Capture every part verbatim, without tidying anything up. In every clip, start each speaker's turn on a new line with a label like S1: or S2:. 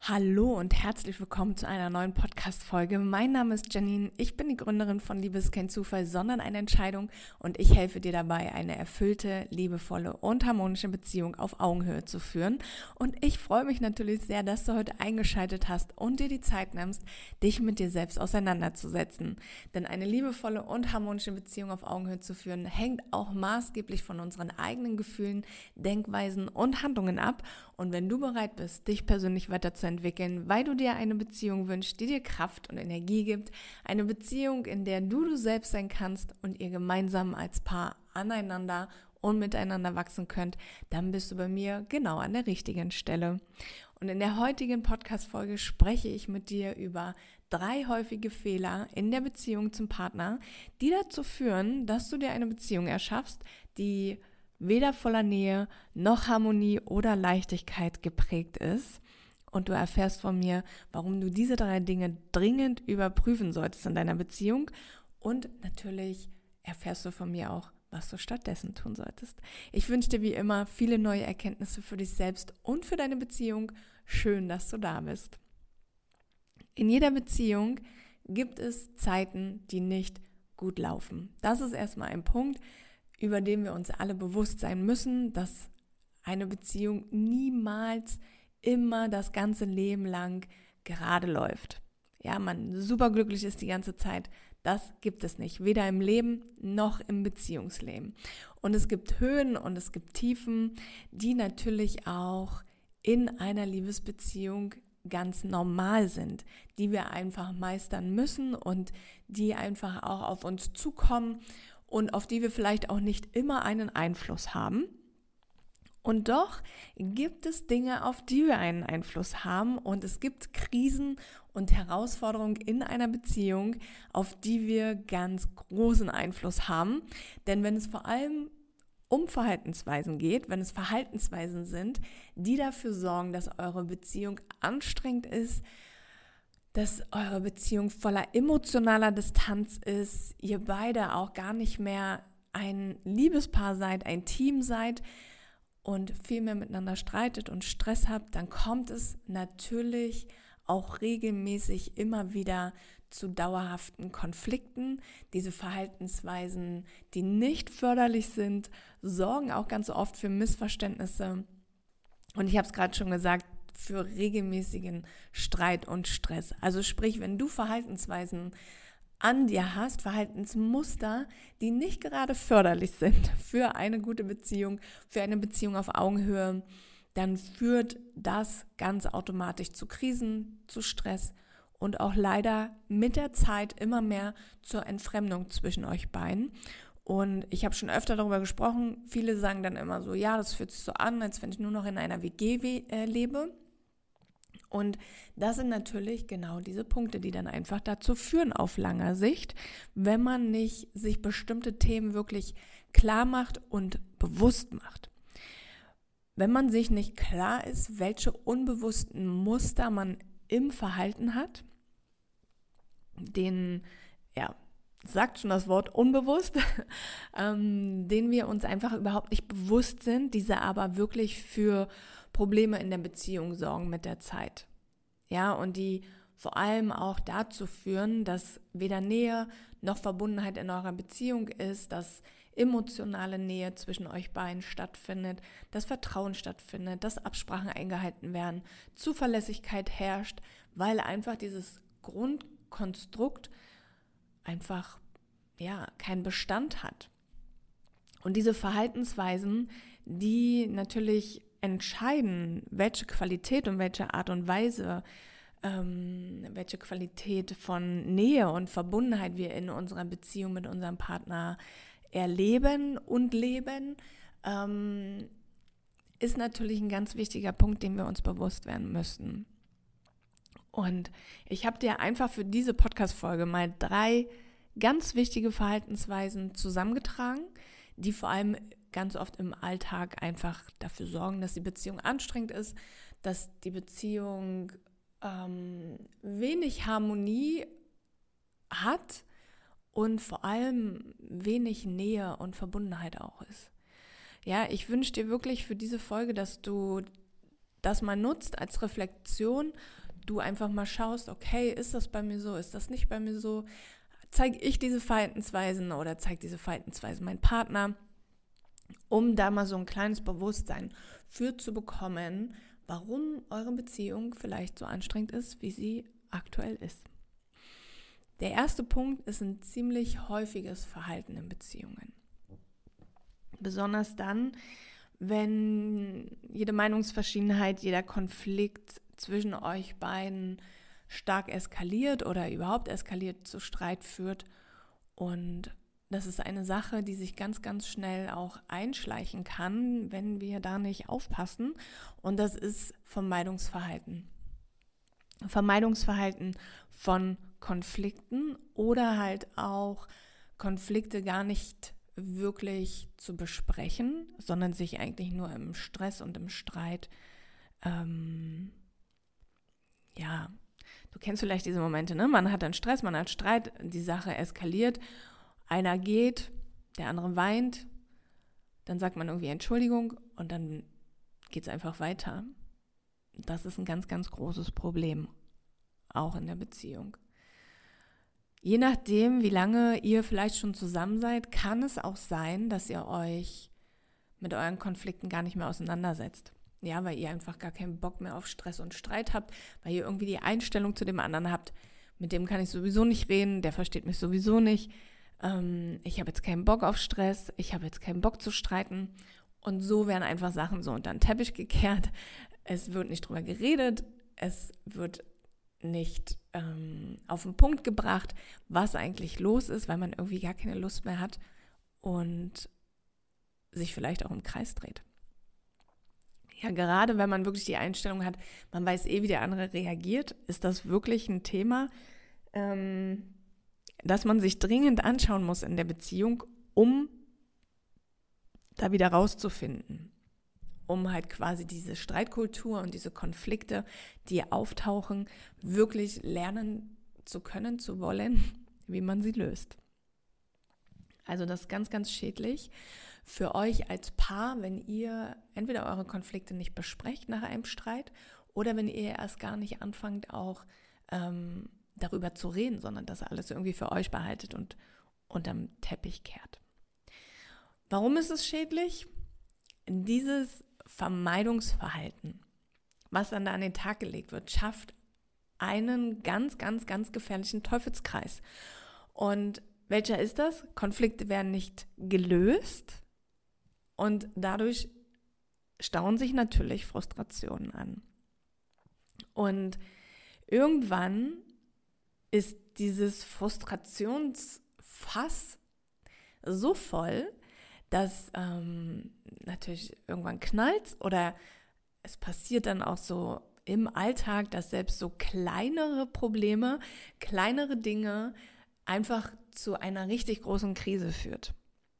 S1: Hallo und herzlich willkommen zu einer neuen Podcast-Folge. Mein Name ist Janine, ich bin die Gründerin von Liebe ist kein Zufall, sondern eine Entscheidung und ich helfe dir dabei, eine erfüllte, liebevolle und harmonische Beziehung auf Augenhöhe zu führen. Und ich freue mich natürlich sehr, dass du heute eingeschaltet hast und dir die Zeit nimmst, dich mit dir selbst auseinanderzusetzen. Denn eine liebevolle und harmonische Beziehung auf Augenhöhe zu führen, hängt auch maßgeblich von unseren eigenen Gefühlen, Denkweisen und Handlungen ab. Und wenn du bereit bist, dich persönlich weiterzuentwickeln, weil du dir eine Beziehung wünschst, die dir Kraft und Energie gibt, eine Beziehung, in der du du selbst sein kannst und ihr gemeinsam als Paar aneinander und miteinander wachsen könnt, dann bist du bei mir genau an der richtigen Stelle. Und in der heutigen Podcast-Folge spreche ich mit dir über drei häufige Fehler in der Beziehung zum Partner, die dazu führen, dass du dir eine Beziehung erschaffst, die weder voller Nähe noch Harmonie oder Leichtigkeit geprägt ist. Und du erfährst von mir, warum du diese drei Dinge dringend überprüfen solltest in deiner Beziehung. Und natürlich erfährst du von mir auch, was du stattdessen tun solltest. Ich wünsche dir wie immer viele neue Erkenntnisse für dich selbst und für deine Beziehung. Schön, dass du da bist. In jeder Beziehung gibt es Zeiten, die nicht gut laufen. Das ist erstmal ein Punkt, über den wir uns alle bewusst sein müssen, dass eine Beziehung niemals immer das ganze Leben lang gerade läuft. Ja, man superglücklich ist die ganze Zeit, das gibt es nicht, weder im Leben noch im Beziehungsleben. Und es gibt Höhen und es gibt Tiefen, die natürlich auch in einer Liebesbeziehung ganz normal sind, die wir einfach meistern müssen und die einfach auch auf uns zukommen und auf die wir vielleicht auch nicht immer einen Einfluss haben. Und doch gibt es Dinge, auf die wir einen Einfluss haben und es gibt Krisen und Herausforderungen in einer Beziehung, auf die wir ganz großen Einfluss haben. Denn wenn es vor allem um Verhaltensweisen geht, wenn es Verhaltensweisen sind, die dafür sorgen, dass eure Beziehung anstrengend ist, dass eure Beziehung voller emotionaler Distanz ist, ihr beide auch gar nicht mehr ein Liebespaar seid, ein Team seid und viel mehr miteinander streitet und Stress habt, dann kommt es natürlich auch regelmäßig immer wieder zu dauerhaften Konflikten. Diese Verhaltensweisen, die nicht förderlich sind, sorgen auch ganz oft für Missverständnisse. Und ich habe es gerade schon gesagt, für regelmäßigen Streit und Stress. Also sprich, wenn du Verhaltensweisen an dir hast, Verhaltensmuster, die nicht gerade förderlich sind für eine gute Beziehung, für eine Beziehung auf Augenhöhe, dann führt das ganz automatisch zu Krisen, zu Stress und auch leider mit der Zeit immer mehr zur Entfremdung zwischen euch beiden. Und ich habe schon öfter darüber gesprochen, viele sagen dann immer so, ja, das fühlt sich so an, als wenn ich nur noch in einer W G we- äh, lebe. Und das sind natürlich genau diese Punkte, die dann einfach dazu führen auf langer Sicht, wenn man nicht sich bestimmte Themen wirklich klar macht und bewusst macht. Wenn man sich nicht klar ist, welche unbewussten Muster man im Verhalten hat, den, ja, sagt schon das Wort unbewusst, ähm, denen wir uns einfach überhaupt nicht bewusst sind, diese aber wirklich für Probleme in der Beziehung sorgen mit der Zeit. Ja, und die vor allem auch dazu führen, dass weder Nähe noch Verbundenheit in eurer Beziehung ist, dass emotionale Nähe zwischen euch beiden stattfindet, dass Vertrauen stattfindet, dass Absprachen eingehalten werden, Zuverlässigkeit herrscht, weil einfach dieses Grundkonstrukt einfach ja keinen Bestand hat. Und diese Verhaltensweisen, die natürlich entscheiden, welche Qualität und welche Art und Weise, ähm, welche Qualität von Nähe und Verbundenheit wir in unserer Beziehung mit unserem Partner erleben und leben, ähm, ist natürlich ein ganz wichtiger Punkt, dem wir uns bewusst werden müssen. Und ich habe dir einfach für diese Podcast-Folge mal drei ganz wichtige Verhaltensweisen zusammengetragen, die vor allem ganz oft im Alltag einfach dafür sorgen, dass die Beziehung anstrengend ist, dass die Beziehung ähm, wenig Harmonie hat und vor allem wenig Nähe und Verbundenheit auch ist. Ja, ich wünsche dir wirklich für diese Folge, dass du das mal nutzt als Reflexion, du einfach mal schaust, okay, ist das bei mir so, ist das nicht bei mir so, zeige ich diese Verhaltensweisen oder zeigt diese Verhaltensweisen mein Partner, um da mal so ein kleines Bewusstsein für zu bekommen, warum eure Beziehung vielleicht so anstrengend ist, wie sie aktuell ist. Der erste Punkt ist ein ziemlich häufiges Verhalten in Beziehungen. Besonders dann, wenn jede Meinungsverschiedenheit, jeder Konflikt zwischen euch beiden stark eskaliert oder überhaupt eskaliert zu Streit führt. Und das ist eine Sache, die sich ganz, ganz schnell auch einschleichen kann, wenn wir da nicht aufpassen. Und das ist Vermeidungsverhalten. Vermeidungsverhalten von Konflikten oder halt auch Konflikte gar nicht wirklich zu besprechen, sondern sich eigentlich nur im Stress und im Streit, ähm, ja, du kennst vielleicht diese Momente, ne? Man hat dann Stress, man hat Streit, die Sache eskaliert, einer geht, der andere weint, dann sagt man irgendwie Entschuldigung und dann geht es einfach weiter. Das ist ein ganz, ganz großes Problem, auch in der Beziehung. Je nachdem, wie lange ihr vielleicht schon zusammen seid, kann es auch sein, dass ihr euch mit euren Konflikten gar nicht mehr auseinandersetzt. Ja, weil ihr einfach gar keinen Bock mehr auf Stress und Streit habt, weil ihr irgendwie die Einstellung zu dem anderen habt, mit dem kann ich sowieso nicht reden, der versteht mich sowieso nicht. Ähm, ich habe jetzt keinen Bock auf Stress, ich habe jetzt keinen Bock zu streiten. Und so werden einfach Sachen so unter den Teppich gekehrt. Es wird nicht drüber geredet, es wird nicht ähm, auf den Punkt gebracht, was eigentlich los ist, weil man irgendwie gar keine Lust mehr hat und sich vielleicht auch im Kreis dreht. Ja, gerade wenn man wirklich die Einstellung hat, man weiß eh, wie der andere reagiert, ist das wirklich ein Thema, ähm, das man sich dringend anschauen muss in der Beziehung, um da wieder rauszufinden. Um halt quasi diese Streitkultur und diese Konflikte, die auftauchen, wirklich lernen zu können, zu wollen, wie man sie löst. Also das ist ganz, ganz schädlich für euch als Paar, wenn ihr entweder eure Konflikte nicht besprecht nach einem Streit oder wenn ihr erst gar nicht anfangt, auch ähm, darüber zu reden, sondern das alles irgendwie für euch behaltet und unterm Teppich kehrt. Warum ist es schädlich? Dieses Vermeidungsverhalten, was dann da an den Tag gelegt wird, schafft einen ganz, ganz, ganz gefährlichen Teufelskreis. Und welcher ist das? Konflikte werden nicht gelöst und dadurch stauen sich natürlich Frustrationen an. Und irgendwann ist dieses Frustrationsfass so voll, dass ähm, natürlich irgendwann knallt oder es passiert dann auch so im Alltag, dass selbst so kleinere Probleme, kleinere Dinge einfach zu einer richtig großen Krise führt.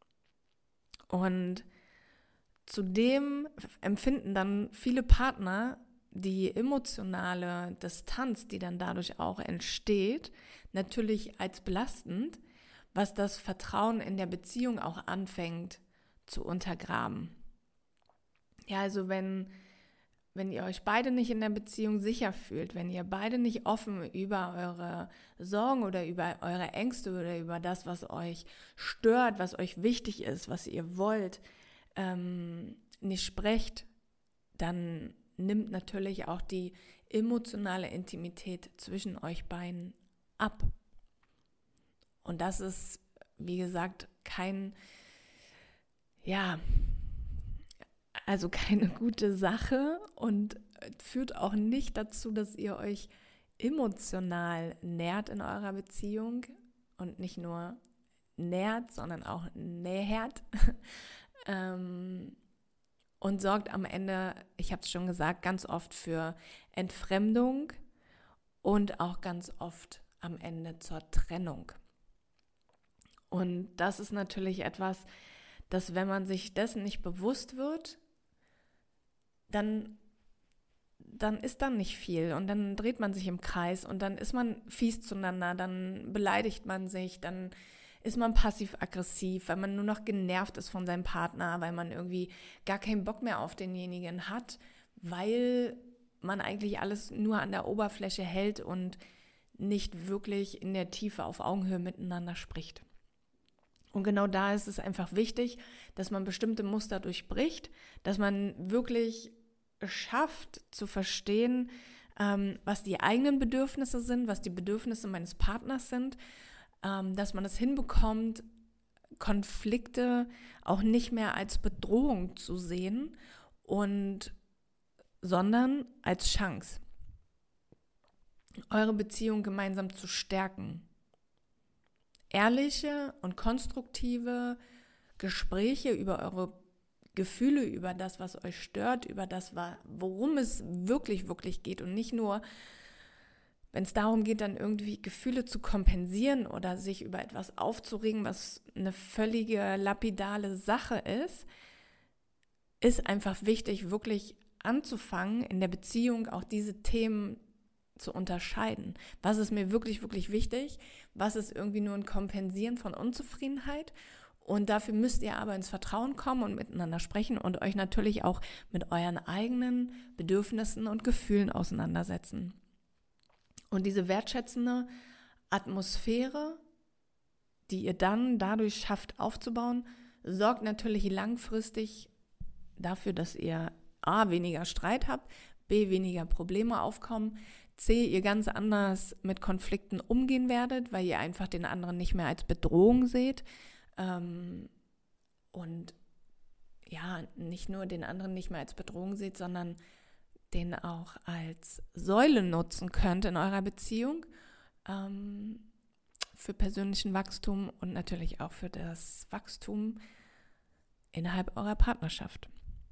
S1: Und zudem empfinden dann viele Partner die emotionale Distanz, die dann dadurch auch entsteht, natürlich als belastend, was das Vertrauen in der Beziehung auch anfängt zu untergraben. Ja, also wenn, wenn ihr euch beide nicht in der Beziehung sicher fühlt, wenn ihr beide nicht offen über eure Sorgen oder über eure Ängste oder über das, was euch stört, was euch wichtig ist, was ihr wollt, ähm, nicht sprecht, dann nimmt natürlich auch die emotionale Intimität zwischen euch beiden ab. Und das ist, wie gesagt, kein, ja, also keine gute Sache und führt auch nicht dazu, dass ihr euch emotional nährt in eurer Beziehung und nicht nur nährt, sondern auch nähert ähm, und sorgt am Ende, ich habe es schon gesagt, ganz oft für Entfremdung und auch ganz oft am Ende zur Trennung. Und das ist natürlich etwas, dass wenn man sich dessen nicht bewusst wird, dann, dann ist dann nicht viel und dann dreht man sich im Kreis und dann ist man fies zueinander, dann beleidigt man sich, dann ist man passiv-aggressiv, weil man nur noch genervt ist von seinem Partner, weil man irgendwie gar keinen Bock mehr auf denjenigen hat, weil man eigentlich alles nur an der Oberfläche hält und nicht wirklich in der Tiefe auf Augenhöhe miteinander spricht. Und genau da ist es einfach wichtig, dass man bestimmte Muster durchbricht, dass man wirklich schafft zu verstehen, ähm, was die eigenen Bedürfnisse sind, was die Bedürfnisse meines Partners sind, ähm, dass man es hinbekommt, Konflikte auch nicht mehr als Bedrohung zu sehen, und, sondern als Chance, eure Beziehung gemeinsam zu stärken. Ehrliche und konstruktive Gespräche über eure Gefühle, über das, was euch stört, über das, worum es wirklich, wirklich geht und nicht nur, wenn es darum geht, dann irgendwie Gefühle zu kompensieren oder sich über etwas aufzuregen, was eine völlige lapidale Sache ist, ist einfach wichtig, wirklich anzufangen, in der Beziehung auch diese Themen zu unterscheiden. Was ist mir wirklich, wirklich wichtig? Was ist irgendwie nur ein Kompensieren von Unzufriedenheit? Und dafür müsst ihr aber ins Vertrauen kommen und miteinander sprechen und euch natürlich auch mit euren eigenen Bedürfnissen und Gefühlen auseinandersetzen. Und diese wertschätzende Atmosphäre, die ihr dann dadurch schafft aufzubauen, sorgt natürlich langfristig dafür, dass ihr A, weniger Streit habt, B, weniger Probleme aufkommen, C, ihr ganz anders mit Konflikten umgehen werdet, weil ihr einfach den anderen nicht mehr als Bedrohung seht. Ähm, und ja, nicht nur den anderen nicht mehr als Bedrohung seht, sondern den auch als Säule nutzen könnt in eurer Beziehung, ähm, für persönlichen Wachstum und natürlich auch für das Wachstum innerhalb eurer Partnerschaft.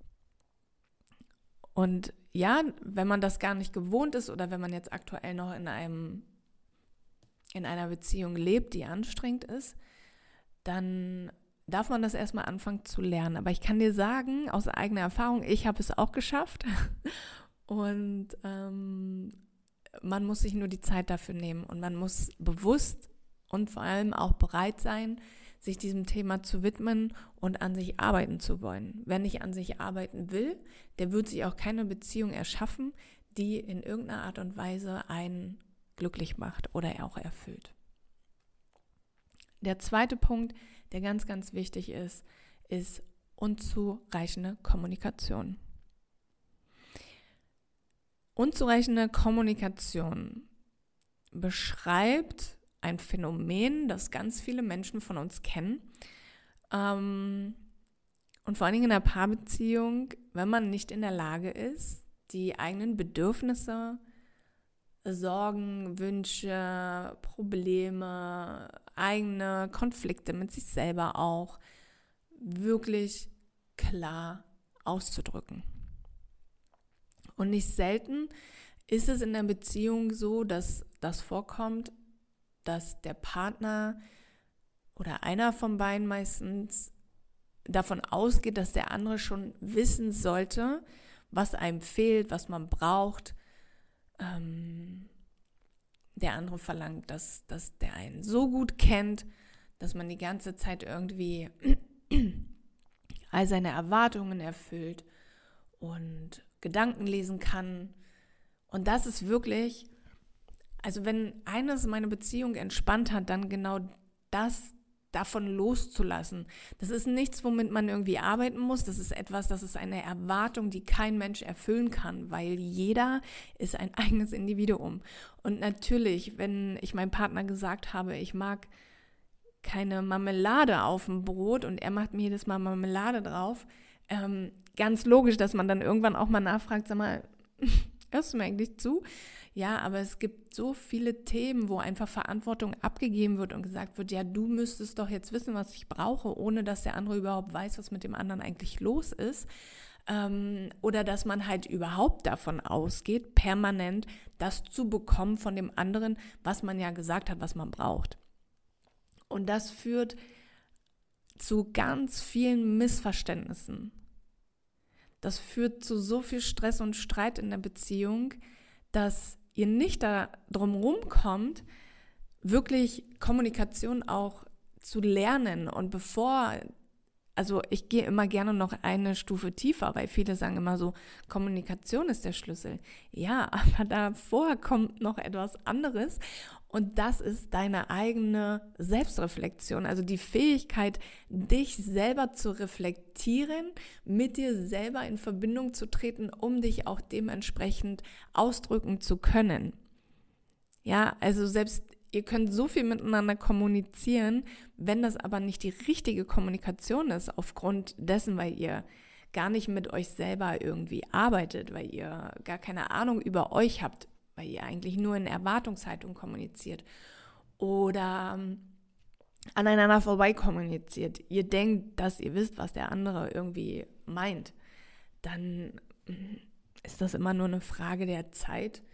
S1: Und ja, wenn man das gar nicht gewohnt ist oder wenn man jetzt aktuell noch in einem in einer Beziehung lebt, die anstrengend ist, dann darf man das erstmal anfangen zu lernen. Aber ich kann dir sagen, aus eigener Erfahrung, ich habe es auch geschafft. Und ähm, man muss sich nur die Zeit dafür nehmen und man muss bewusst und vor allem auch bereit sein, sich diesem Thema zu widmen und an sich arbeiten zu wollen. Wer nicht an sich arbeiten will, der wird sich auch keine Beziehung erschaffen, die in irgendeiner Art und Weise einen glücklich macht oder auch erfüllt. Der zweite Punkt, der ganz, ganz wichtig ist, ist unzureichende Kommunikation. Unzureichende Kommunikation beschreibt ein Phänomen, das ganz viele Menschen von uns kennen. Ähm, und vor allen Dingen in einer Paarbeziehung, wenn man nicht in der Lage ist, die eigenen Bedürfnisse, Sorgen, Wünsche, Probleme, eigene Konflikte mit sich selber auch wirklich klar auszudrücken. Und nicht selten ist es in der Beziehung so, dass das vorkommt, dass der Partner oder einer von beiden meistens davon ausgeht, dass der andere schon wissen sollte, was einem fehlt, was man braucht. Ähm, der andere verlangt, dass, dass der einen so gut kennt, dass man die ganze Zeit irgendwie all seine Erwartungen erfüllt und Gedanken lesen kann. Und das ist wirklich, also wenn eines meine Beziehung entspannt hat, dann genau das davon loszulassen. Das ist nichts, womit man irgendwie arbeiten muss. Das ist etwas, das ist eine Erwartung, die kein Mensch erfüllen kann, weil jeder ist ein eigenes Individuum. Und natürlich, wenn ich meinem Partner gesagt habe, ich mag keine Marmelade auf dem Brot und er macht mir jedes Mal Marmelade drauf, ähm, ganz logisch, dass man dann irgendwann auch mal nachfragt, sag mal, hörst du mir eigentlich zu? Ja, aber es gibt so viele Themen, wo einfach Verantwortung abgegeben wird und gesagt wird, ja, du müsstest doch jetzt wissen, was ich brauche, ohne dass der andere überhaupt weiß, was mit dem anderen eigentlich los ist. Ähm, oder dass man halt überhaupt davon ausgeht, permanent das zu bekommen von dem anderen, was man ja gesagt hat, was man braucht. Und das führt zu ganz vielen Missverständnissen. Das führt zu so viel Stress und Streit in der Beziehung, dass ihr nicht da drum rumkommt, wirklich Kommunikation auch zu lernen. Und bevor also ich gehe immer gerne noch eine Stufe tiefer, weil viele sagen immer so, Kommunikation ist der Schlüssel. Ja, aber davor kommt noch etwas anderes und das ist deine eigene Selbstreflexion, also die Fähigkeit, dich selber zu reflektieren, mit dir selber in Verbindung zu treten, um dich auch dementsprechend ausdrücken zu können. Ja, also selbst ihr könnt so viel miteinander kommunizieren, wenn das aber nicht die richtige Kommunikation ist, aufgrund dessen, weil ihr gar nicht mit euch selber irgendwie arbeitet, weil ihr gar keine Ahnung über euch habt, weil ihr eigentlich nur in Erwartungshaltung kommuniziert oder ähm, aneinander vorbei kommuniziert. Ihr denkt, dass ihr wisst, was der andere irgendwie meint. Dann ist das immer nur eine Frage der Zeit,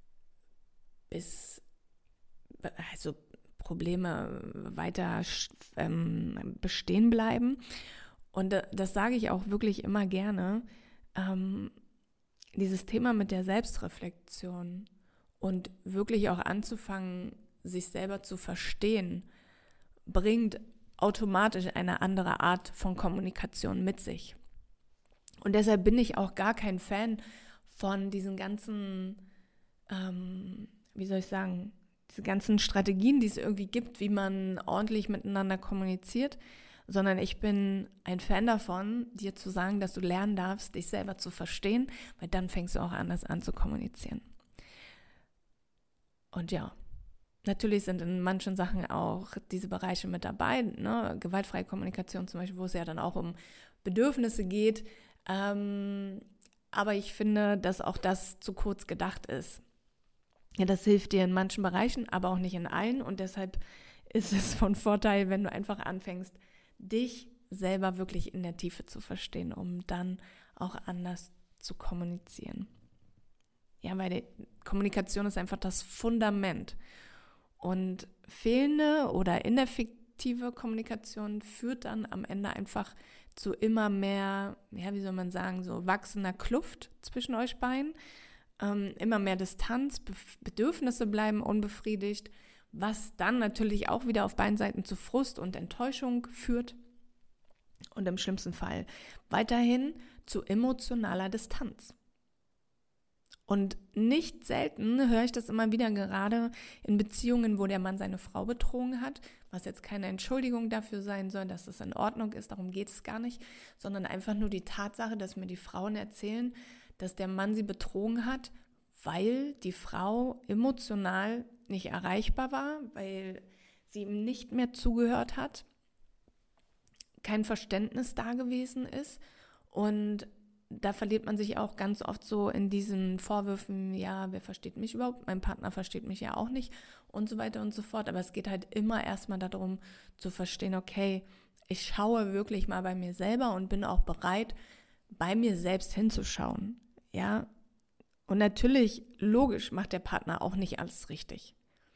S1: bis also Probleme weiter ähm, bestehen bleiben. Und das sage ich auch wirklich immer gerne, ähm, dieses Thema mit der Selbstreflexion und wirklich auch anzufangen, sich selber zu verstehen, bringt automatisch eine andere Art von Kommunikation mit sich. Und deshalb bin ich auch gar kein Fan von diesen ganzen, ähm, wie soll ich sagen, diese ganzen Strategien, die es irgendwie gibt, wie man ordentlich miteinander kommuniziert, sondern ich bin ein Fan davon, dir zu sagen, dass du lernen darfst, dich selber zu verstehen, weil dann fängst du auch anders an zu kommunizieren. Und ja, natürlich sind in manchen Sachen auch diese Bereiche mit dabei, ne? Gewaltfreie Kommunikation zum Beispiel, wo es ja dann auch um Bedürfnisse geht, ähm, aber ich finde, dass auch das zu kurz gedacht ist. Ja, das hilft dir in manchen Bereichen, aber auch nicht in allen. Und deshalb ist es von Vorteil, wenn du einfach anfängst, dich selber wirklich in der Tiefe zu verstehen, um dann auch anders zu kommunizieren. Ja, weil die Kommunikation ist einfach das Fundament. Und fehlende oder ineffektive Kommunikation führt dann am Ende einfach zu immer mehr, ja, wie soll man sagen, so wachsender Kluft zwischen euch beiden. Ähm, immer mehr Distanz, Bedürfnisse bleiben unbefriedigt, was dann natürlich auch wieder auf beiden Seiten zu Frust und Enttäuschung führt und im schlimmsten Fall weiterhin zu emotionaler Distanz. Und nicht selten höre ich das immer wieder, gerade in Beziehungen, wo der Mann seine Frau betrogen hat, was jetzt keine Entschuldigung dafür sein soll, dass das in Ordnung ist, darum geht es gar nicht, sondern einfach nur die Tatsache, dass mir die Frauen erzählen, dass der Mann sie betrogen hat, weil die Frau emotional nicht erreichbar war, weil sie ihm nicht mehr zugehört hat, kein Verständnis da gewesen ist. Und da verliert man sich auch ganz oft so in diesen Vorwürfen, ja, wer versteht mich überhaupt? Mein Partner versteht mich ja auch nicht und so weiter und so fort. Aber es geht halt immer erstmal darum zu verstehen, okay, ich schaue wirklich mal bei mir selber und bin auch bereit, bei mir selbst hinzuschauen. Ja, und natürlich, logisch, macht der Partner auch nicht alles richtig.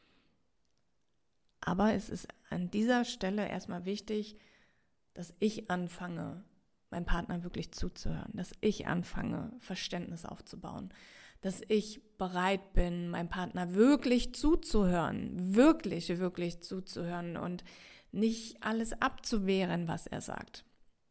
S1: Aber es ist an dieser Stelle erstmal wichtig, dass ich anfange, meinem Partner wirklich zuzuhören, dass ich anfange, Verständnis aufzubauen, dass ich bereit bin, meinem Partner wirklich zuzuhören, wirklich, wirklich zuzuhören und nicht alles abzuwehren, was er sagt.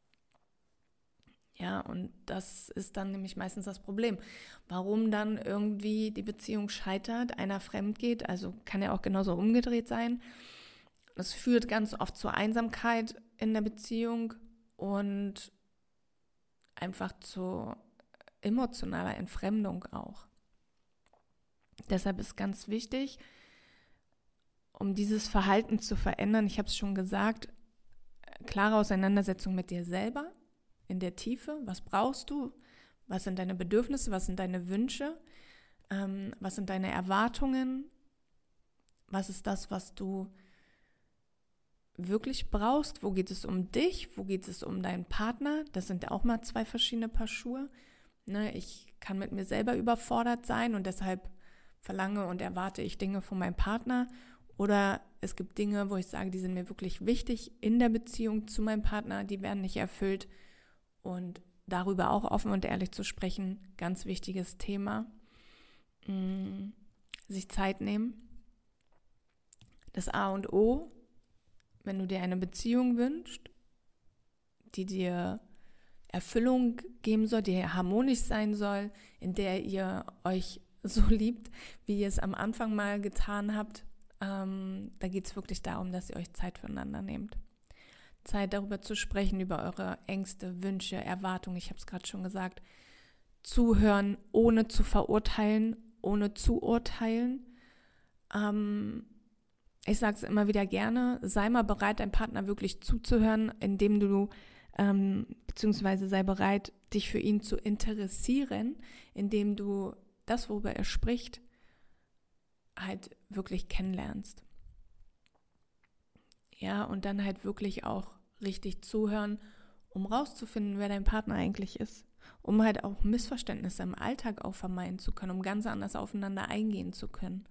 S1: Ja, und das ist dann nämlich meistens das Problem. Warum dann irgendwie die Beziehung scheitert, einer fremd geht, also kann ja auch genauso umgedreht sein. Das führt ganz oft zur Einsamkeit in der Beziehung und einfach zu emotionaler Entfremdung auch. Deshalb ist ganz wichtig, um dieses Verhalten zu verändern, ich habe es schon gesagt, klare Auseinandersetzung mit dir selber, in der Tiefe, was brauchst du, was sind deine Bedürfnisse, was sind deine Wünsche, ähm, was sind deine Erwartungen, was ist das, was du wirklich brauchst, wo geht es um dich, wo geht es um deinen Partner, das sind ja auch mal zwei verschiedene Paar Schuhe. Ne, ich kann mit mir selber überfordert sein und deshalb verlange und erwarte ich Dinge von meinem Partner oder es gibt Dinge, wo ich sage, die sind mir wirklich wichtig in der Beziehung zu meinem Partner, die werden nicht erfüllt. Und darüber auch offen und ehrlich zu sprechen, ganz wichtiges Thema. Sich Zeit nehmen. Das A und O, wenn du dir eine Beziehung wünschst, die dir Erfüllung geben soll, die harmonisch sein soll, in der ihr euch so liebt, wie ihr es am Anfang mal getan habt. Ähm, da geht es wirklich darum, dass ihr euch Zeit füreinander nehmt. Zeit darüber zu sprechen, über eure Ängste, Wünsche, Erwartungen. Ich habe es gerade schon gesagt. Zuhören, ohne zu verurteilen, ohne zu urteilen. Ähm, ich sage es immer wieder gerne, sei mal bereit, deinem Partner wirklich zuzuhören, indem du, ähm, beziehungsweise sei bereit, dich für ihn zu interessieren, indem du das, worüber er spricht, halt wirklich kennenlernst. Ja, und dann halt wirklich auch richtig zuhören, um rauszufinden, wer dein Partner eigentlich ist. Um halt auch Missverständnisse im Alltag auch vermeiden zu können, um ganz anders aufeinander eingehen zu können.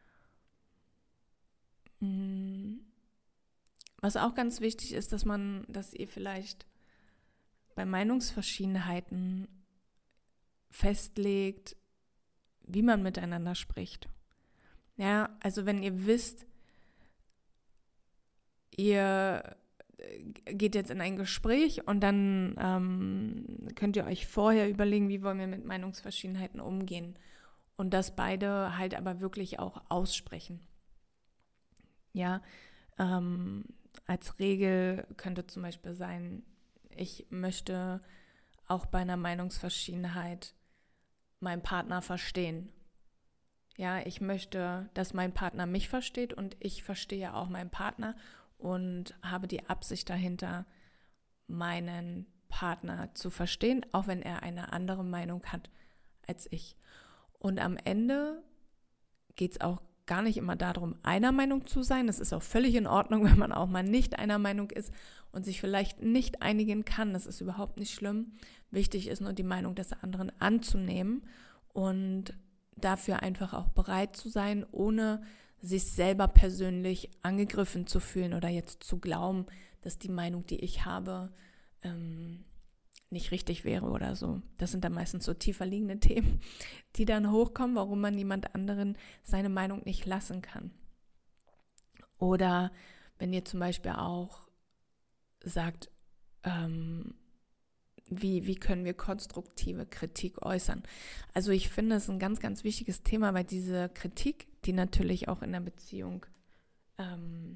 S1: Was auch ganz wichtig ist, dass man, dass ihr vielleicht bei Meinungsverschiedenheiten festlegt, wie man miteinander spricht. Ja, also wenn ihr wisst, ihr geht jetzt in ein Gespräch und dann ähm, könnt ihr euch vorher überlegen, wie wollen wir mit Meinungsverschiedenheiten umgehen und das beide halt aber wirklich auch aussprechen. Ja, ähm, als Regel könnte zum Beispiel sein, ich möchte auch bei einer Meinungsverschiedenheit meinen Partner verstehen. Ja, ich möchte, dass mein Partner mich versteht und ich verstehe auch meinen Partner und habe die Absicht dahinter, meinen Partner zu verstehen, auch wenn er eine andere Meinung hat als ich. Und am Ende geht es auch gar nicht immer darum, einer Meinung zu sein. Es ist auch völlig in Ordnung, wenn man auch mal nicht einer Meinung ist und sich vielleicht nicht einigen kann. Das ist überhaupt nicht schlimm. Wichtig ist nur, die Meinung des anderen anzunehmen und dafür einfach auch bereit zu sein, ohne sich selber persönlich angegriffen zu fühlen oder jetzt zu glauben, dass die Meinung, die ich habe, ähm, nicht richtig wäre oder so. Das sind dann meistens so tiefer liegende Themen, die dann hochkommen, warum man jemand anderen seine Meinung nicht lassen kann. Oder wenn ihr zum Beispiel auch sagt, ähm, wie, wie können wir konstruktive Kritik äußern? Also ich finde, es ist ein ganz, ganz wichtiges Thema, weil diese Kritik, die natürlich auch in der Beziehung ähm,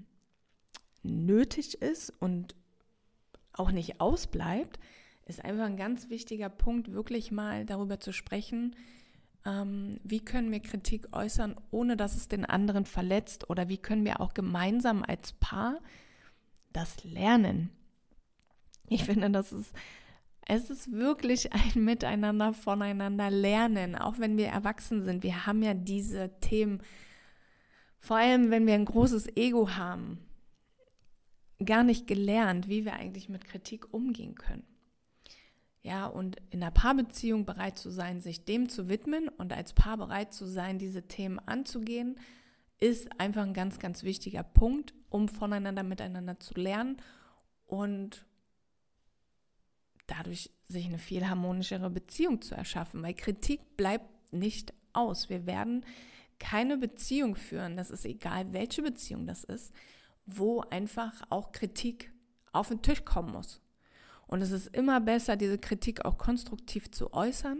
S1: nötig ist und auch nicht ausbleibt, ist einfach ein ganz wichtiger Punkt, wirklich mal darüber zu sprechen, ähm, wie können wir Kritik äußern, ohne dass es den anderen verletzt, oder wie können wir auch gemeinsam als Paar das lernen. Ich finde, das ist, es ist wirklich ein Miteinander, voneinander lernen, auch wenn wir erwachsen sind. Wir haben ja diese Themen, vor allem wenn wir ein großes Ego haben, gar nicht gelernt, wie wir eigentlich mit Kritik umgehen können. Ja, und in einer Paarbeziehung bereit zu sein, sich dem zu widmen und als Paar bereit zu sein, diese Themen anzugehen, ist einfach ein ganz, ganz wichtiger Punkt, um voneinander miteinander zu lernen und dadurch sich eine viel harmonischere Beziehung zu erschaffen, weil Kritik bleibt nicht aus. Wir werden keine Beziehung führen, das ist egal, welche Beziehung das ist, wo einfach auch Kritik auf den Tisch kommen muss. Und es ist immer besser, diese Kritik auch konstruktiv zu äußern,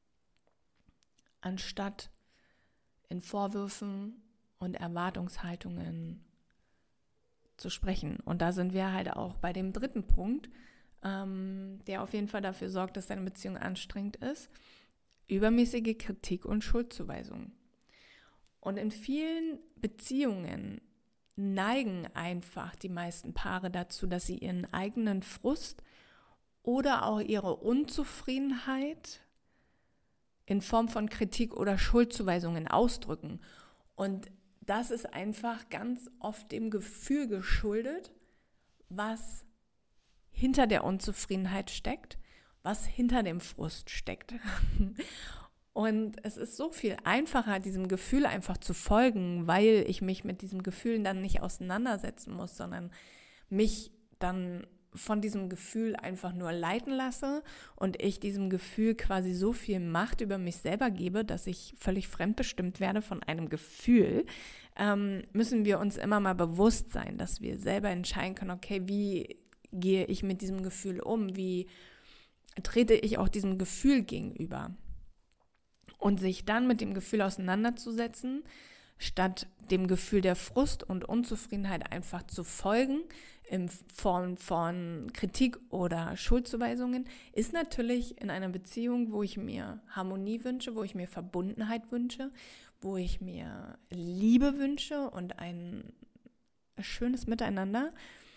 S1: anstatt in Vorwürfen und Erwartungshaltungen zu sprechen. Und da sind wir halt auch bei dem dritten Punkt, ähm, der auf jeden Fall dafür sorgt, dass deine Beziehung anstrengend ist: übermäßige Kritik und Schuldzuweisungen. Und in vielen Beziehungen neigen einfach die meisten Paare dazu, dass sie ihren eigenen Frust oder auch ihre Unzufriedenheit in Form von Kritik oder Schuldzuweisungen ausdrücken. Und das ist einfach ganz oft dem Gefühl geschuldet, was hinter der Unzufriedenheit steckt, was hinter dem Frust steckt. Und es ist so viel einfacher, diesem Gefühl einfach zu folgen, weil ich mich mit diesem Gefühl dann nicht auseinandersetzen muss, sondern mich dann von diesem Gefühl einfach nur leiten lasse und ich diesem Gefühl quasi so viel Macht über mich selber gebe, dass ich völlig fremdbestimmt werde von einem Gefühl, ähm, müssen wir uns immer mal bewusst sein, dass wir selber entscheiden können, okay, wie gehe ich mit diesem Gefühl um? Wie trete ich auch diesem Gefühl gegenüber? Und sich dann mit dem Gefühl auseinanderzusetzen, statt dem Gefühl der Frust und Unzufriedenheit einfach zu folgen, in Form von Kritik oder Schuldzuweisungen, ist natürlich in einer Beziehung, wo ich mir Harmonie wünsche, wo ich mir Verbundenheit wünsche, wo ich mir Liebe wünsche und ein schönes Miteinander,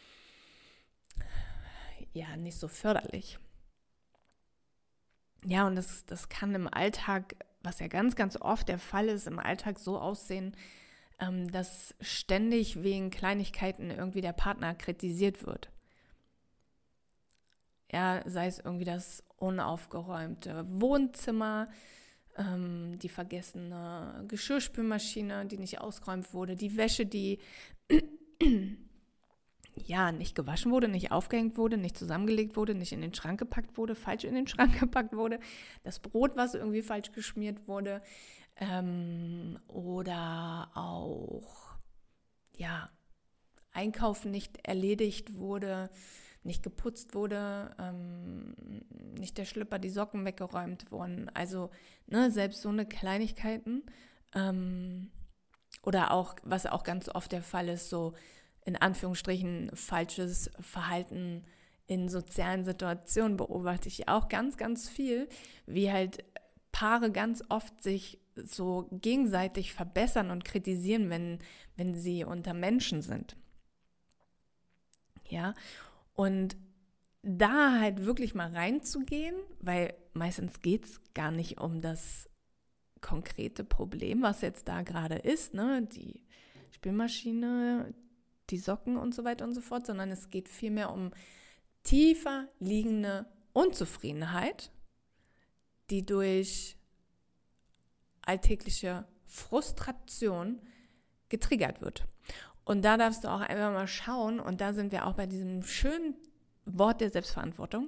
S1: ja, nicht so förderlich. Ja, und das, das kann im Alltag, was ja ganz, ganz oft der Fall ist, im Alltag so aussehen, ähm, dass ständig wegen Kleinigkeiten irgendwie der Partner kritisiert wird. Ja, sei es irgendwie das unaufgeräumte Wohnzimmer, ähm, die vergessene Geschirrspülmaschine, die nicht ausgeräumt wurde, die Wäsche, die ja, nicht gewaschen wurde, nicht aufgehängt wurde, nicht zusammengelegt wurde, nicht in den Schrank gepackt wurde, falsch in den Schrank gepackt wurde, das Brot, was irgendwie falsch geschmiert wurde, ähm, oder auch, ja, Einkaufen nicht erledigt wurde, nicht geputzt wurde, ähm, nicht der Schlüpper, die Socken weggeräumt wurden. Also, ne, selbst so eine Kleinigkeiten, ähm, oder auch, was auch ganz oft der Fall ist, so in Anführungsstrichen falsches Verhalten in sozialen Situationen beobachte ich auch ganz, ganz viel, wie halt Paare ganz oft sich so gegenseitig verbessern und kritisieren, wenn, wenn sie unter Menschen sind. Ja, und da halt wirklich mal reinzugehen, weil meistens geht es gar nicht um das konkrete Problem, was jetzt da gerade ist, ne, die Spülmaschine, die Socken und so weiter und so fort, sondern es geht vielmehr um tiefer liegende Unzufriedenheit, die durch alltägliche Frustration getriggert wird. Und da darfst du auch einfach mal schauen, und da sind wir auch bei diesem schönen Wort der Selbstverantwortung.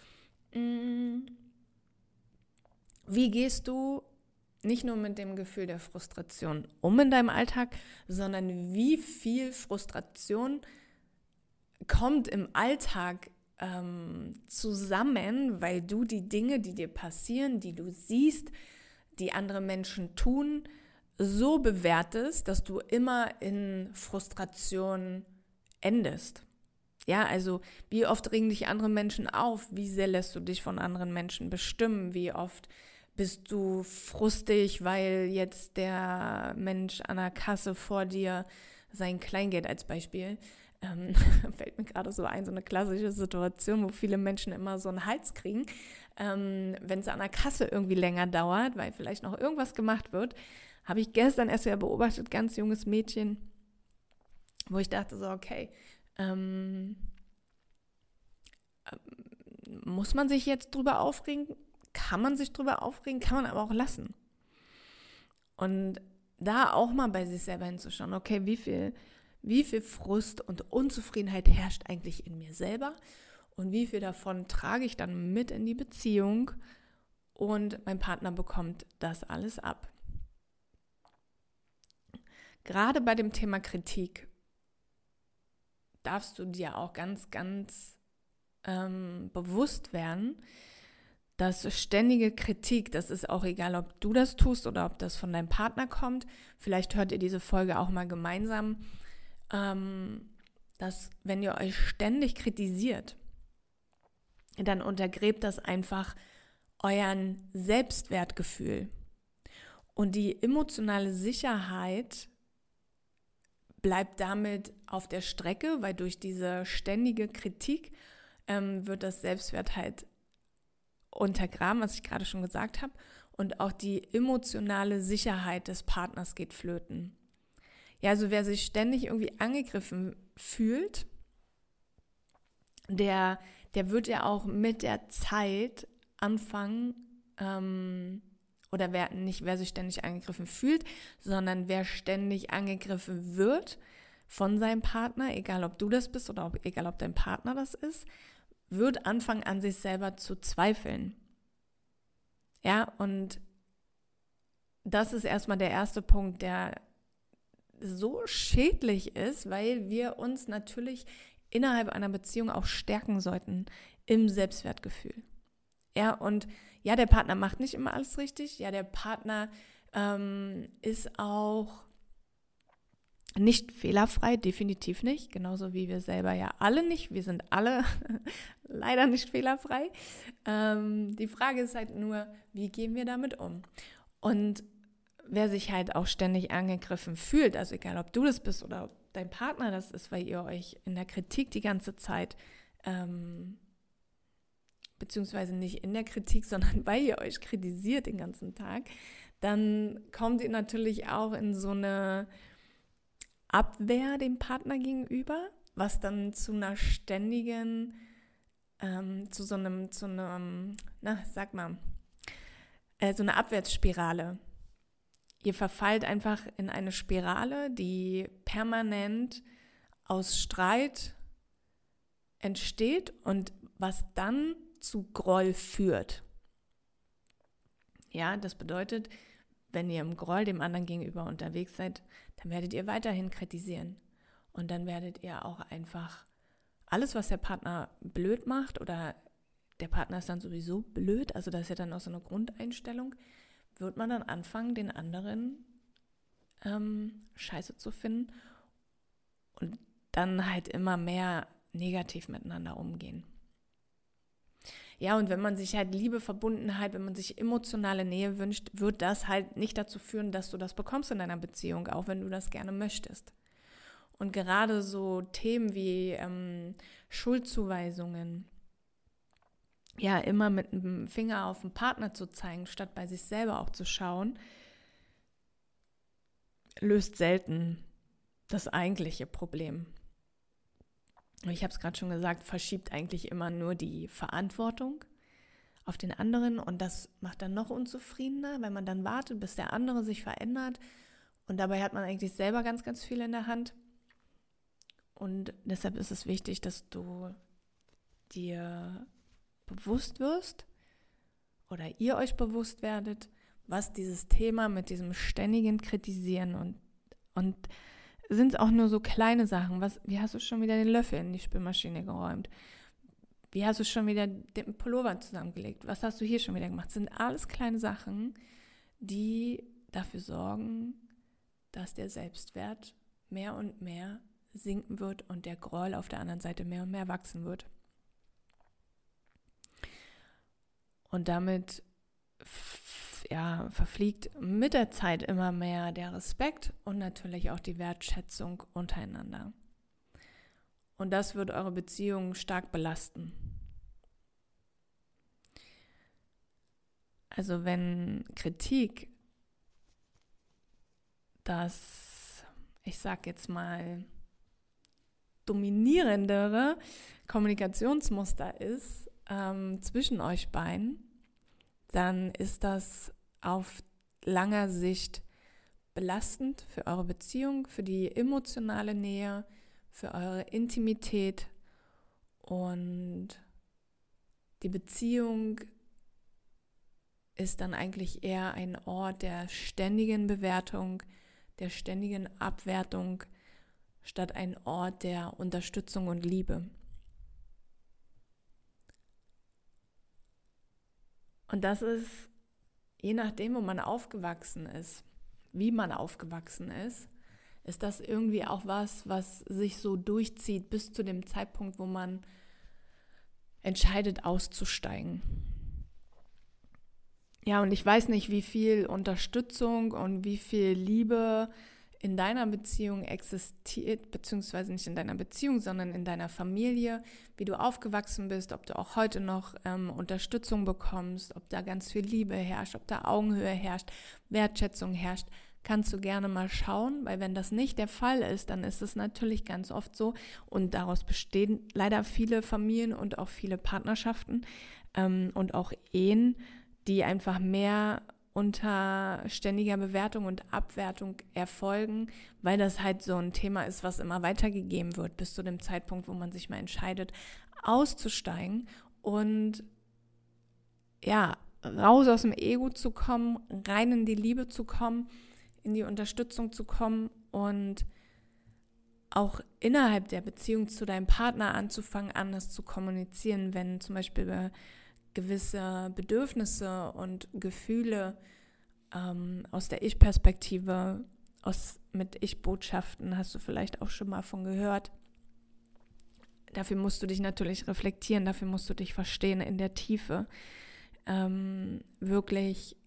S1: Wie gehst du nicht nur mit dem Gefühl der Frustration um in deinem Alltag, sondern wie viel Frustration kommt im Alltag ähm, zusammen, weil du die Dinge, die dir passieren, die du siehst, die andere Menschen tun, so bewertest, dass du immer in Frustration endest. Ja, also wie oft regen dich andere Menschen auf? Wie sehr lässt du dich von anderen Menschen bestimmen? Wie oft bist du frustig, weil jetzt der Mensch an der Kasse vor dir sein Kleingeld als Beispiel, ähm, fällt mir gerade so ein, so eine klassische Situation, wo viele Menschen immer so einen Hals kriegen, ähm, wenn es an der Kasse irgendwie länger dauert, weil vielleicht noch irgendwas gemacht wird. Habe ich gestern erst wieder beobachtet, ganz junges Mädchen, wo ich dachte so, okay, ähm, muss man sich jetzt drüber aufregen? Kann man sich drüber aufregen, kann man aber auch lassen. Und da auch mal bei sich selber hinzuschauen, okay, wie viel, wie viel Frust und Unzufriedenheit herrscht eigentlich in mir selber und wie viel davon trage ich dann mit in die Beziehung und mein Partner bekommt das alles ab. Gerade bei dem Thema Kritik darfst du dir auch ganz, ganz ähm, bewusst werden, dass ständige Kritik, das ist auch egal, ob du das tust oder ob das von deinem Partner kommt, vielleicht hört ihr diese Folge auch mal gemeinsam, ähm, dass wenn ihr euch ständig kritisiert, dann untergräbt das einfach euren Selbstwertgefühl. Und die emotionale Sicherheit bleibt damit auf der Strecke, weil durch diese ständige Kritik ähm, wird das Selbstwert halt untergraben, was ich gerade schon gesagt habe, und auch die emotionale Sicherheit des Partners geht flöten. Ja, also wer sich ständig irgendwie angegriffen fühlt, der, der wird ja auch mit der Zeit anfangen, ähm, oder wer nicht, wer sich ständig angegriffen fühlt, sondern wer ständig angegriffen wird von seinem Partner, egal ob du das bist oder ob, egal ob dein Partner das ist, wird anfangen an sich selber zu zweifeln. Ja, und das ist erstmal der erste Punkt, der so schädlich ist, weil wir uns natürlich innerhalb einer Beziehung auch stärken sollten im Selbstwertgefühl. Ja, und ja, der Partner macht nicht immer alles richtig. Ja, der Partner ähm, ist auch nicht fehlerfrei, definitiv nicht. Genauso wie wir selber ja alle nicht. Wir sind alle leider nicht fehlerfrei. Ähm, die Frage ist halt nur, wie gehen wir damit um? Und wer sich halt auch ständig angegriffen fühlt, also egal ob du das bist oder ob dein Partner das ist, weil ihr euch in der Kritik die ganze Zeit ähm, beziehungsweise nicht in der Kritik, sondern weil ihr euch kritisiert den ganzen Tag, dann kommt ihr natürlich auch in so eine Abwehr dem Partner gegenüber, was dann zu einer ständigen, ähm, zu so einem, zu einem, na, sag mal, äh, so eine Abwärtsspirale. Ihr verfallt einfach in eine Spirale, die permanent aus Streit entsteht und was dann zu Groll führt. Ja, das bedeutet, wenn ihr im Groll dem anderen gegenüber unterwegs seid, dann werdet ihr weiterhin kritisieren. Und dann werdet ihr auch einfach alles, was der Partner blöd macht, oder der Partner ist dann sowieso blöd, also das ist ja dann auch so eine Grundeinstellung, wird man dann anfangen, den anderen ähm, scheiße zu finden und dann halt immer mehr negativ miteinander umgehen. Ja, und wenn man sich halt Liebe, Verbundenheit, wenn man sich emotionale Nähe wünscht, wird das halt nicht dazu führen, dass du das bekommst in deiner Beziehung, auch wenn du das gerne möchtest. Und gerade so Themen wie ähm, Schuldzuweisungen, ja, immer mit dem Finger auf den Partner zu zeigen, statt bei sich selber auch zu schauen, löst selten das eigentliche Problem. Ich habe es gerade schon gesagt, verschiebt eigentlich immer nur die Verantwortung auf den anderen und das macht dann noch unzufriedener, weil man dann wartet, bis der andere sich verändert und dabei hat man eigentlich selber ganz, ganz viel in der Hand und deshalb ist es wichtig, dass du dir bewusst wirst oder ihr euch bewusst werdet, was dieses Thema mit diesem ständigen Kritisieren und, und sind es auch nur so kleine Sachen. Was, wie hast du schon wieder den Löffel in die Spülmaschine geräumt? Wie hast du schon wieder den Pullover zusammengelegt? Was hast du hier schon wieder gemacht? Das sind alles kleine Sachen, die dafür sorgen, dass der Selbstwert mehr und mehr sinken wird und der Groll auf der anderen Seite mehr und mehr wachsen wird. Und damit ja, verfliegt mit der Zeit immer mehr der Respekt und natürlich auch die Wertschätzung untereinander. Und das wird eure Beziehung stark belasten. Also wenn Kritik das, ich sag jetzt mal, dominierendere Kommunikationsmuster ist ähm, zwischen euch beiden, dann ist das auf langer Sicht belastend für eure Beziehung, für die emotionale Nähe, für eure Intimität und die Beziehung ist dann eigentlich eher ein Ort der ständigen Bewertung, der ständigen Abwertung, statt ein Ort der Unterstützung und Liebe. Und das ist, je nachdem, wo man aufgewachsen ist, wie man aufgewachsen ist, ist das irgendwie auch was, was sich so durchzieht bis zu dem Zeitpunkt, wo man entscheidet, auszusteigen. Ja, und ich weiß nicht, wie viel Unterstützung und wie viel Liebe in deiner Beziehung existiert, beziehungsweise nicht in deiner Beziehung, sondern in deiner Familie, wie du aufgewachsen bist, ob du auch heute noch ähm, Unterstützung bekommst, ob da ganz viel Liebe herrscht, ob da Augenhöhe herrscht, Wertschätzung herrscht, kannst du gerne mal schauen, weil wenn das nicht der Fall ist, dann ist es natürlich ganz oft so und daraus bestehen leider viele Familien und auch viele Partnerschaften ähm, und auch Ehen, die einfach mehr unter ständiger Bewertung und Abwertung erfolgen, weil das halt so ein Thema ist, was immer weitergegeben wird, bis zu dem Zeitpunkt, wo man sich mal entscheidet, auszusteigen und ja, raus aus dem Ego zu kommen, rein in die Liebe zu kommen, in die Unterstützung zu kommen und auch innerhalb der Beziehung zu deinem Partner anzufangen, anders zu kommunizieren, wenn zum Beispiel gewisse Bedürfnisse und Gefühle ähm, aus der Ich-Perspektive, aus, mit Ich-Botschaften, hast du vielleicht auch schon mal von gehört. Dafür musst du dich natürlich reflektieren, dafür musst du dich verstehen in der Tiefe. Ähm, wirklich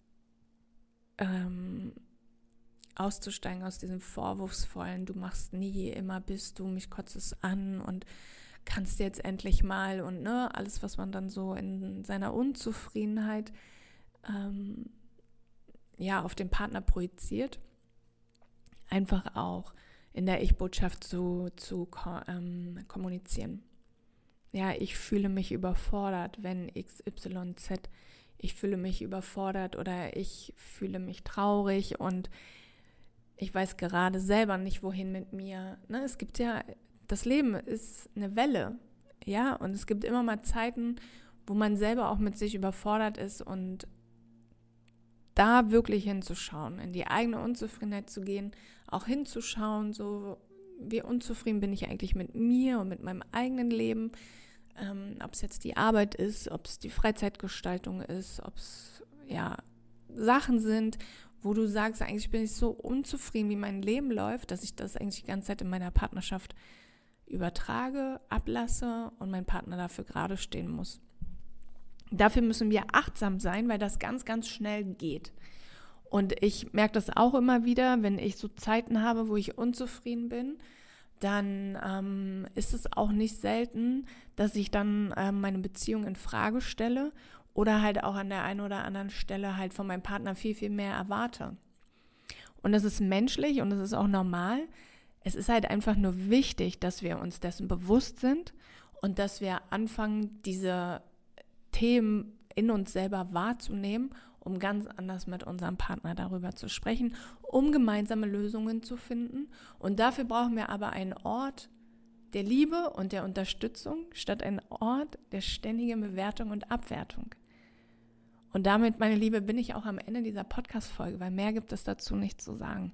S1: ähm, auszusteigen aus diesem Vorwurfsvollen, du machst nie, immer bist du, mich kotzt es an und kannst jetzt endlich mal und ne, alles, was man dann so in seiner Unzufriedenheit ähm, ja, auf den Partner projiziert, einfach auch in der Ich-Botschaft zu, zu ähm, kommunizieren. Ja, ich fühle mich überfordert, wenn X Y Z, ich fühle mich überfordert oder ich fühle mich traurig und ich weiß gerade selber nicht, wohin mit mir. Ne, es gibt ja, das Leben ist eine Welle, ja, und es gibt immer mal Zeiten, wo man selber auch mit sich überfordert ist und da wirklich hinzuschauen, in die eigene Unzufriedenheit zu gehen, auch hinzuschauen, so wie unzufrieden bin ich eigentlich mit mir und mit meinem eigenen Leben, ähm, ob es jetzt die Arbeit ist, ob es die Freizeitgestaltung ist, ob es ja Sachen sind, wo du sagst, eigentlich bin ich so unzufrieden, wie mein Leben läuft, dass ich das eigentlich die ganze Zeit in meiner Partnerschaft übertrage, ablasse und mein Partner dafür gerade stehen muss. Dafür müssen wir achtsam sein, weil das ganz, ganz schnell geht. Und ich merke das auch immer wieder, wenn ich so Zeiten habe, wo ich unzufrieden bin, dann ähm, ist es auch nicht selten, dass ich dann ähm, meine Beziehung in Frage stelle oder halt auch an der einen oder anderen Stelle halt von meinem Partner viel, viel mehr erwarte. Und das ist menschlich und das ist auch normal. Es ist halt einfach nur wichtig, dass wir uns dessen bewusst sind und dass wir anfangen, diese Themen in uns selber wahrzunehmen, um ganz anders mit unserem Partner darüber zu sprechen, um gemeinsame Lösungen zu finden. Und dafür brauchen wir aber einen Ort der Liebe und der Unterstützung, statt einen Ort der ständigen Bewertung und Abwertung. Und damit, meine Liebe, bin ich auch am Ende dieser Podcast-Folge, weil mehr gibt es dazu nicht zu sagen.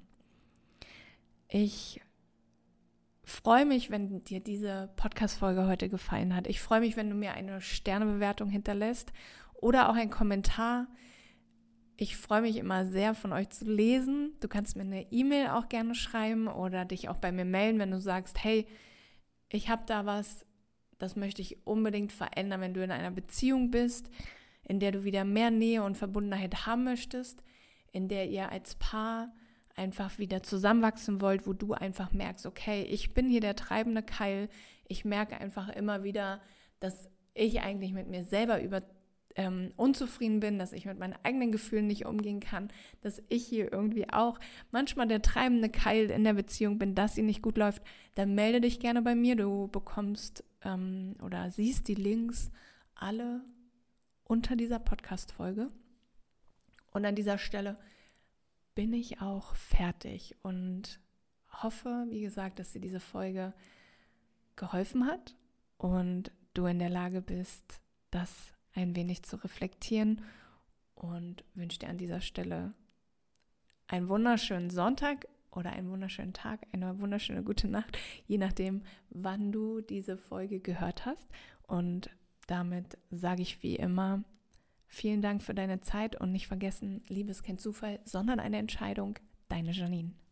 S1: Ich freue mich, wenn dir diese Podcast-Folge heute gefallen hat. Ich freue mich, wenn du mir eine Sternebewertung hinterlässt oder auch einen Kommentar. Ich freue mich immer sehr, von euch zu lesen. Du kannst mir eine E-Mail auch gerne schreiben oder dich auch bei mir melden, wenn du sagst, hey, ich habe da was, das möchte ich unbedingt verändern, wenn du in einer Beziehung bist, in der du wieder mehr Nähe und Verbundenheit haben möchtest, in der ihr als Paar einfach wieder zusammenwachsen wollt, wo du einfach merkst, okay, ich bin hier der treibende Keil. Ich merke einfach immer wieder, dass ich eigentlich mit mir selber über, ähm, unzufrieden bin, dass ich mit meinen eigenen Gefühlen nicht umgehen kann, dass ich hier irgendwie auch manchmal der treibende Keil in der Beziehung bin, dass sie nicht gut läuft. Dann melde dich gerne bei mir. Du bekommst ähm, oder siehst die Links alle unter dieser Podcast-Folge. Und an dieser Stelle bin ich auch fertig und hoffe, wie gesagt, dass dir diese Folge geholfen hat und du in der Lage bist, das ein wenig zu reflektieren, und wünsche dir an dieser Stelle einen wunderschönen Sonntag oder einen wunderschönen Tag, eine wunderschöne gute Nacht, je nachdem, wann du diese Folge gehört hast. Und damit sage ich wie immer, vielen Dank für deine Zeit und nicht vergessen, Liebe ist kein Zufall, sondern eine Entscheidung. Deine Janine.